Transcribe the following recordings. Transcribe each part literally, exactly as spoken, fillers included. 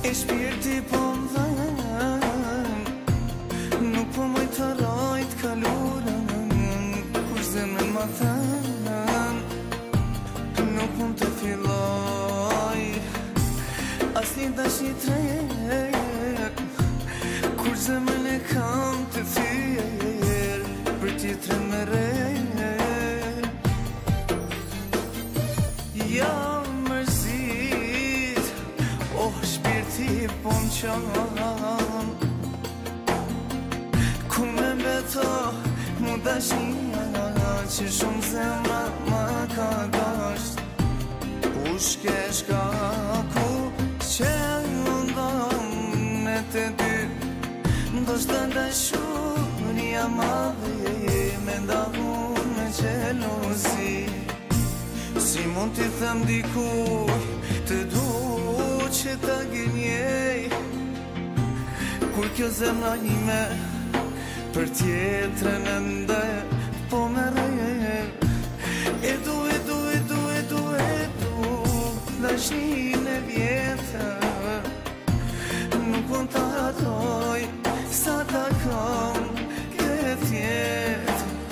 e shpirti po m'dhen, nuk po moj të rajt kalurën, kur zemrën ma thën, nuk mund të filloj as një dashni tret, kur zemrën e kam të thyer për tjetrën me re. Ja mërzit, oh shpirti po m'qan, ku me mbeto mu dashnia që shumë zemra ma ka dasht. U shkesh ka ku që ju ndam me të dy, ndoshta dashuria madhe me ndahun me xhelozi. Si mund t'i them dikuj të du që ta gënjej, kur kjo zemra ime për tjetrën e nde po me re. E du, e du, e du, e du, e du dashnin e vjetër, nuk mund t'a harroj sa ta kam këtë jetë.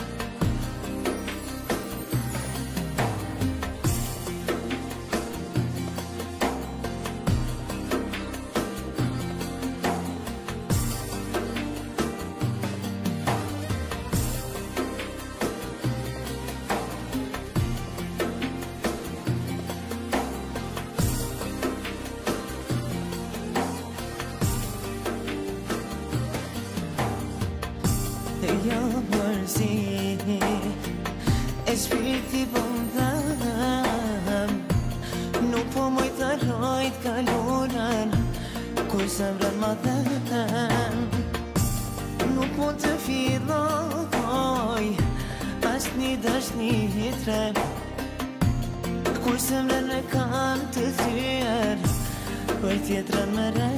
Ja mërzit, e shpirti po m'dhen, nuk po moj të rajt kalurën, kur zemrën ma thën, nuk po të filloj as një dashni tret, kur zemrën e kam të thyer për tjetrën me re.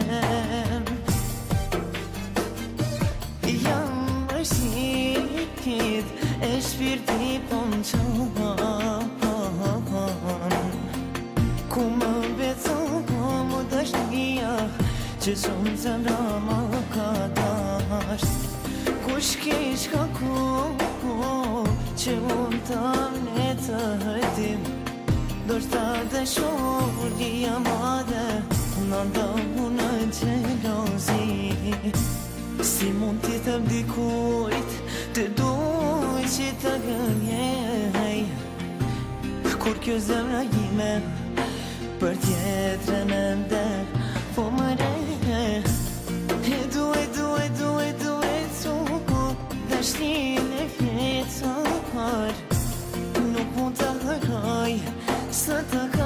Ja mërzit, e shpirti po m'qan, ku më beton mu dashnia që shumë zemra ma ka dasht. Kush kish ka ku që unë ta ne të hëtim, ndoshta dashuria madhe në ndohu në xhelozi. Si mund t'i them dikujt të duj që ta gënjej, kur kjo zemra ime për tjetrën e nder po më re. E du, e du, e du, e du, e du dashnin e vjetër, nuk mund t'a harroj sa ta